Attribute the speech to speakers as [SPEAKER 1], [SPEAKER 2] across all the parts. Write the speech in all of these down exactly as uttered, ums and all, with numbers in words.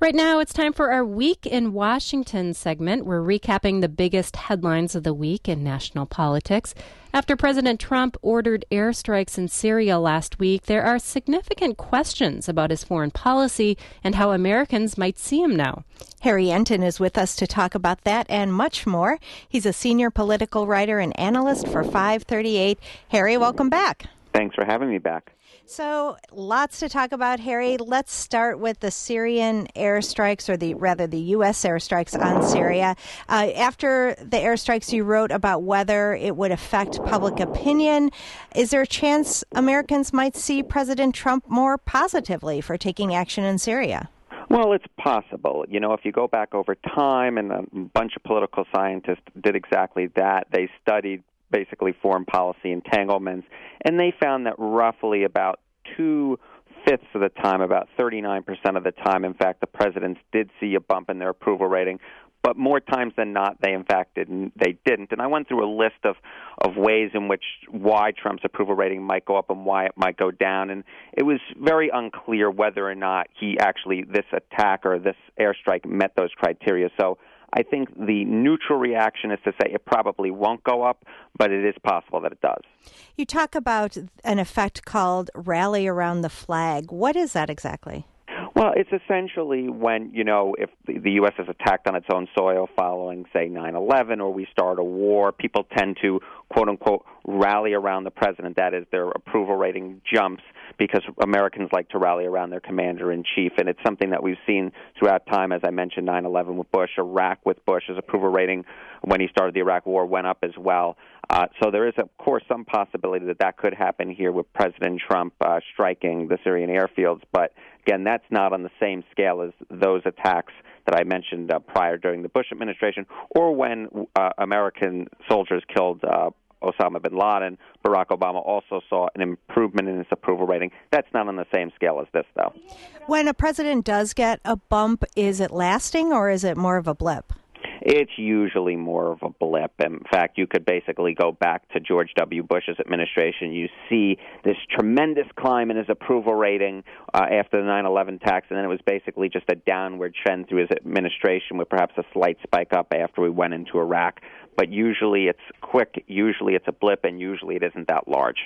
[SPEAKER 1] Right now, it's time for our Week in Washington segment. We're recapping the biggest headlines of the week in national politics. After President Trump ordered airstrikes in Syria last week, there are significant questions about his foreign policy and how Americans might see him now.
[SPEAKER 2] Harry Enten is with us to talk about that and much more. He's a senior political writer and analyst for five thirty-eight. Harry, welcome back.
[SPEAKER 3] Thanks for having me back.
[SPEAKER 2] So, lots to talk about, Harry. Let's start with the Syrian airstrikes, or the rather the U S airstrikes on Syria. Uh, after the airstrikes, you wrote about whether it would affect public opinion. Is there a chance Americans might see President Trump more positively for taking action in Syria?
[SPEAKER 3] Well, it's possible. You know, if you go back over time, and a bunch of political scientists did exactly that. They studied basically foreign policy entanglements, and they found that roughly about two-fifths of the time, about thirty-nine percent of the time, in fact, the presidents did see a bump in their approval rating, but more times than not, they in fact didn't. They didn't. And I went through a list of, of ways in which why Trump's approval rating might go up and why it might go down, and it was very unclear whether or not he actually, this attack or this airstrike met those criteria. So I think the neutral reaction is to say it probably won't go up, but it is possible that it does.
[SPEAKER 2] You talk about an effect called rally around the flag. What is that exactly?
[SPEAKER 3] Well, it's essentially when, you know, if the U S is attacked on its own soil following, say, nine eleven, or we start a war, people tend to, quote-unquote, rally around the president. That is, their approval rating jumps because Americans like to rally around their commander-in-chief. And it's something that we've seen throughout time, as I mentioned, nine eleven with Bush, Iraq with Bush. His approval rating when he started the Iraq War went up as well. Uh, so there is, of course, some possibility that that could happen here with President Trump uh, striking the Syrian airfields. But, again, that's not on the same scale as those attacks that I mentioned uh, prior during the Bush administration, or when uh, American soldiers killed uh, Osama bin Laden. Barack Obama also saw an improvement in his approval rating. That's not on the same scale as this, though.
[SPEAKER 2] When a president does get a bump, is it lasting or is it more of a blip?
[SPEAKER 3] It's usually more of a blip. In fact, you could basically go back to George W. Bush's administration. You see this tremendous climb in his approval rating uh, after the nine eleven attacks, and then it was basically just a downward trend through his administration with perhaps a slight spike up after we went into Iraq. But usually it's quick, usually it's a blip, and usually it isn't that large.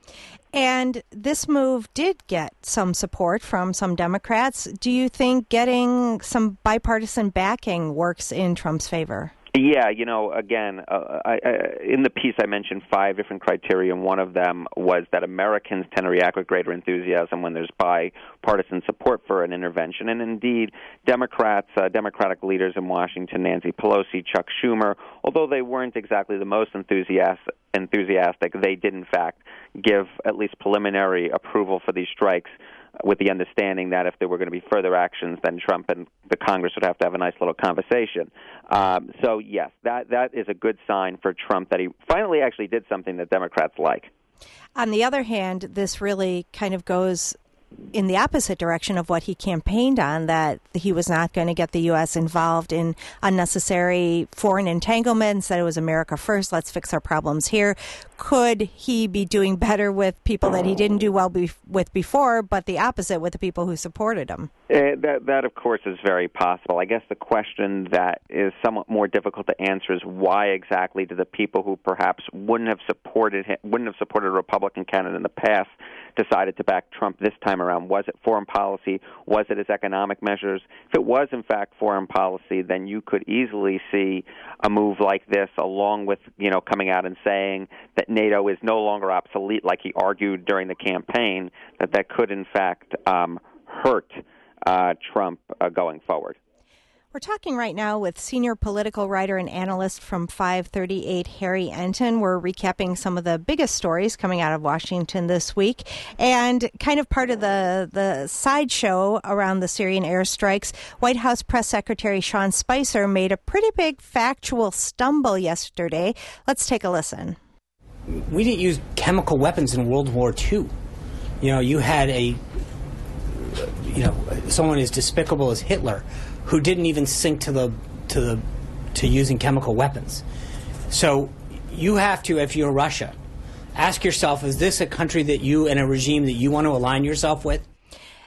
[SPEAKER 2] And this move did get some support from some Democrats. Do you think getting some bipartisan backing works in Trump's favor?
[SPEAKER 3] Yeah, you know, again, uh, I, I, in the piece I mentioned five different criteria, and one of them was that Americans tend to react with greater enthusiasm when there's bipartisan support for an intervention. And indeed, Democrats, uh, Democratic leaders in Washington, Nancy Pelosi, Chuck Schumer, although they weren't exactly the most enthusiastic, enthusiastic, they did in fact give at least preliminary approval for these strikes, with the understanding that if there were going to be further actions, then Trump and the Congress would have to have a nice little conversation. Um, so, yes, that that is a good sign for Trump that he finally actually did something that Democrats like.
[SPEAKER 2] On the other hand, this really kind of goes in the opposite direction of what he campaigned on, that he was not going to get the U S involved in unnecessary foreign entanglements, that it was America first, let's fix our problems here. Could he be doing better with people that he didn't do well be- with before, but the opposite with the people who supported him?
[SPEAKER 3] Uh, that, that, of course, is very possible. I guess the question that is somewhat more difficult to answer is why exactly do the people who perhaps wouldn't have supported him, wouldn't have supported a Republican candidate in the past decided to back Trump this time around? Was it foreign policy? Was it his economic measures? If it was, in fact, foreign policy, then you could easily see a move like this, along with, you know, coming out and saying that NATO is no longer obsolete, like he argued during the campaign, that that could, in fact, um, hurt uh, Trump uh, going forward.
[SPEAKER 2] We're talking right now with senior political writer and analyst from five thirty-eight, Harry Enten. We're recapping some of the biggest stories coming out of Washington this week. And kind of part of the, the sideshow around the Syrian airstrikes, White House Press Secretary Sean Spicer made a pretty big factual stumble yesterday. Let's take a listen.
[SPEAKER 4] We didn't use chemical weapons in World War Two. You know, you had a, you know, someone as despicable as Hitler who didn't even sink to the to the to using chemical weapons. So you have to, if you're Russia, ask yourself: is this a country that you and a regime that you want to align yourself with?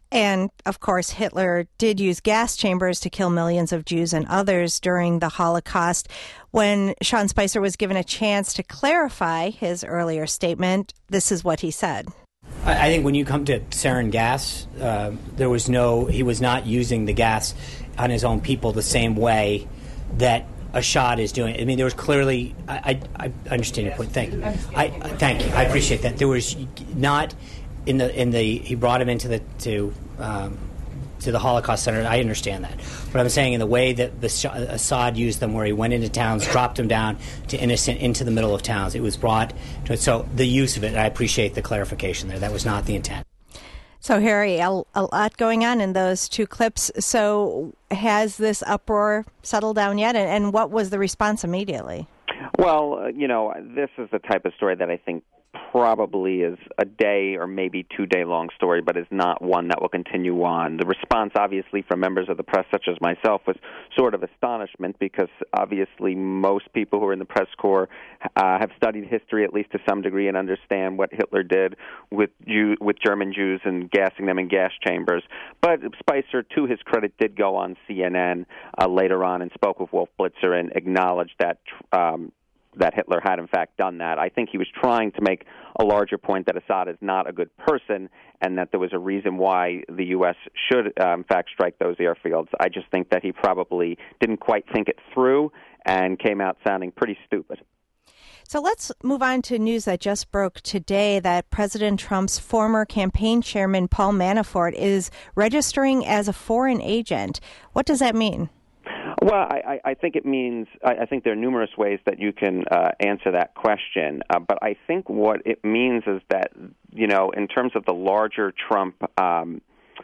[SPEAKER 2] And, of course, Hitler did use gas chambers to kill millions of Jews and others during the Holocaust. When Sean Spicer was given a chance to clarify his earlier statement, this is what he said.
[SPEAKER 4] I think when you come to sarin gas, uh, there was no, he was not using the gas on his own people the same way that Assad is doing. I mean, there was clearly, I, I, I understand your point. Thank you. I, thank you. I appreciate that. There was not in the, in the, he brought him into the, to, um, to the Holocaust Center. I understand that. But I'm saying in the way that the Assad used them, where he went into towns, dropped them down to innocent, into the middle of towns, it was brought to it. So the use of it, I appreciate the clarification there. That was not the intent.
[SPEAKER 2] So, Harry, a, a lot going on in those two clips. So has this uproar settled down yet? And, and what was the response immediately?
[SPEAKER 3] Well, uh, you know, this is the type of story that I think probably is a day or maybe two-day-long story, but is not one that will continue on. The response, obviously, from members of the press, such as myself, was sort of astonishment because, obviously, most people who are in the press corps uh, have studied history at least to some degree and understand what Hitler did with Jew- with German Jews and gassing them in gas chambers. But Spicer, to his credit, did go on C N N uh, later on and spoke with Wolf Blitzer and acknowledged that um, that Hitler had, in fact, done that. I think he was trying to make a larger point that Assad is not a good person and that there was a reason why the U S should, uh, in fact, strike those airfields. I just think that he probably didn't quite think it through and came out sounding pretty stupid.
[SPEAKER 2] So let's move on to news that just broke today that President Trump's former campaign chairman, Paul Manafort, is registering as a foreign agent. What does that mean?
[SPEAKER 3] Well, I, I think it means, I think there are numerous ways that you can uh, answer that question, uh, but I think what it means is that, you know, in terms of the larger Trump, um,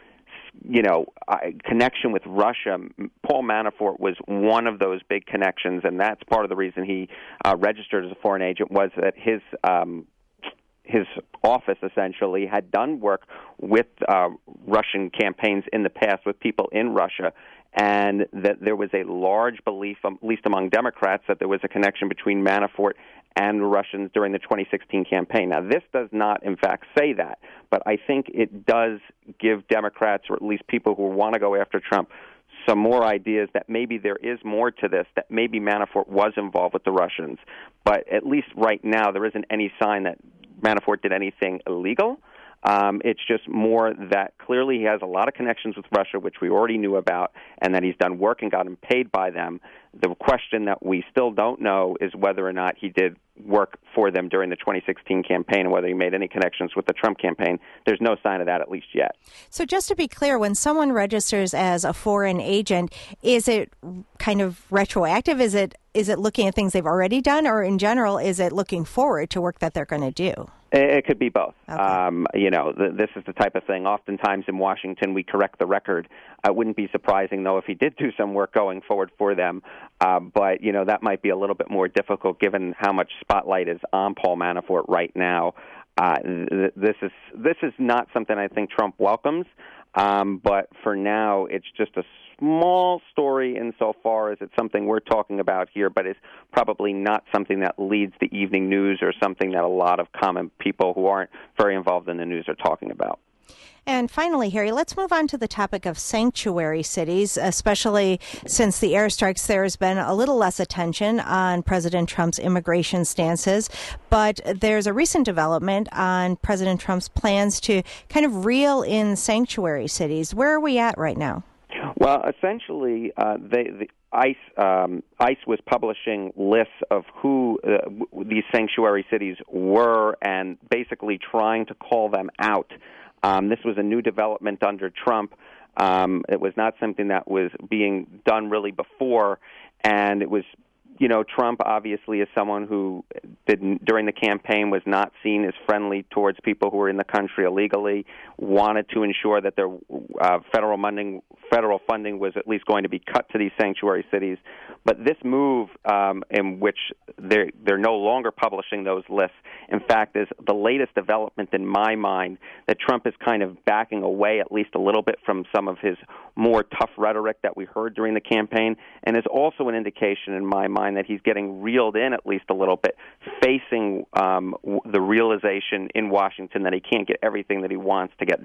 [SPEAKER 3] you know, uh, connection with Russia, Paul Manafort was one of those big connections, and that's part of the reason he uh, registered as a foreign agent was that his um, his office essentially had done work with uh, Russian campaigns in the past with people in Russia, and that there was a large belief, um, at least among Democrats, that there was a connection between Manafort and the Russians during the twenty sixteen campaign. Now, this does not, in fact, say that, but I think it does give Democrats, or at least people who want to go after Trump, some more ideas that maybe there is more to this, that maybe Manafort was involved with the Russians. But at least right now, there isn't any sign that Manafort did anything illegal. Um, it's just more that clearly he has a lot of connections with Russia, which we already knew about, and that he's done work and gotten paid by them. The question that we still don't know is whether or not he did work for them during the twenty sixteen campaign and whether he made any connections with the Trump campaign. There's no sign of that, at least yet.
[SPEAKER 2] So just to be clear, when someone registers as a foreign agent, is it kind of retroactive? Is it is it looking at things they've already done, or in general, is it looking forward to work that they're going to do?
[SPEAKER 3] It could be both.
[SPEAKER 2] Okay.
[SPEAKER 3] Um, you know, th- this is the type of thing. Oftentimes in Washington, we correct the record. Uh, it wouldn't be surprising, though, if he did do some work going forward for them. Uh, but, you know, that might be a little bit more difficult given how much spotlight is on Paul Manafort right now. Uh, th- this is this is not something I think Trump welcomes. Um, but for now, it's just a small story insofar as it's something we're talking about here, but it's probably not something that leads the evening news or something that a lot of common people who aren't very involved in the news are talking about.
[SPEAKER 2] And finally, Harry, let's move on to the topic of sanctuary cities, especially since the airstrikes. There has been a little less attention on President Trump's immigration stances, but there's a recent development on President Trump's plans to kind of reel in sanctuary cities. Where are we at right now?
[SPEAKER 3] Well, essentially, uh, they, the ICE um, ICE was publishing lists of who uh, w- these sanctuary cities were and basically trying to call them out. Um, this was a new development under Trump. Um, it was not something that was being done really before, and it was, you know, Trump obviously is someone who didn't, during the campaign was not seen as friendly towards people who were in the country illegally, wanted to ensure that their uh, federal funding, federal funding was at least going to be cut to these sanctuary cities. But this move um, in which they're, they're no longer publishing those lists, in fact, is the latest development in my mind that Trump is kind of backing away at least a little bit from some of his more tough rhetoric that we heard during the campaign, and is also an indication in my mind that he's getting reeled in at least a little bit, facing um, the realization in Washington that he can't get everything that he wants to get done.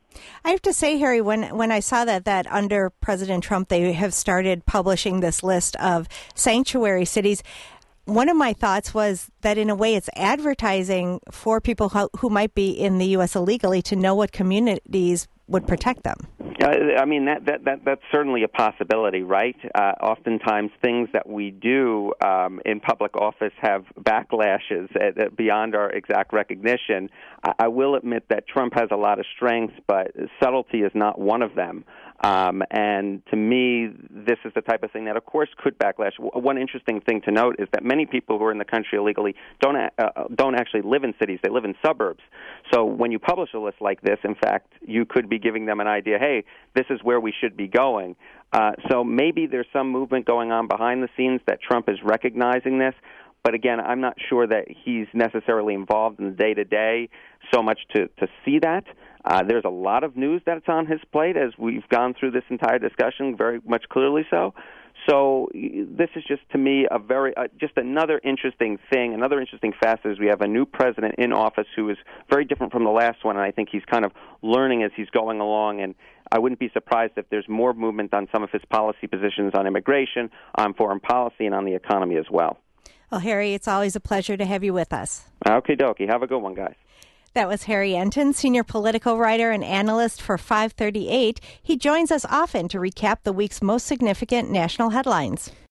[SPEAKER 2] I have to say, Harry, when when I saw that that under President Trump they have started publishing this list of sanctuary cities, one of my thoughts was that in a way it's advertising for people who, who might be in the U S illegally to know what communities would protect them.
[SPEAKER 3] Uh, I mean, that, that, that that's certainly a possibility, right? Uh, oftentimes things that we do um, in public office have backlashes uh, beyond our exact recognition. I, I will admit that Trump has a lot of strengths, but subtlety is not one of them. Um, and to me, this is the type of thing that, of course, could backlash. One interesting thing to note is that many people who are in the country illegally don't uh, don't actually live in cities; they live in suburbs. So when you publish a list like this, in fact, you could be giving them an idea. Hey, this is where we should be going. Uh, so maybe there's some movement going on behind the scenes that Trump is recognizing this. But again, I'm not sure that he's necessarily involved in the day-to-day so much to, to see that. Uh, there's a lot of news that's on his plate, as we've gone through this entire discussion, very much clearly so. So this is just, to me, a very uh, just another interesting thing, another interesting facet is we have a new president in office who is very different from the last one, and I think he's kind of learning as he's going along, and I wouldn't be surprised if there's more movement on some of his policy positions on immigration, on foreign policy, and on the economy as well.
[SPEAKER 2] Well, Harry, it's always a pleasure to have you with us.
[SPEAKER 3] Okie dokie. Have a good one, guys.
[SPEAKER 2] That was Harry Enten, senior political writer and analyst for five thirty-eight. He joins us often to recap the week's most significant national headlines.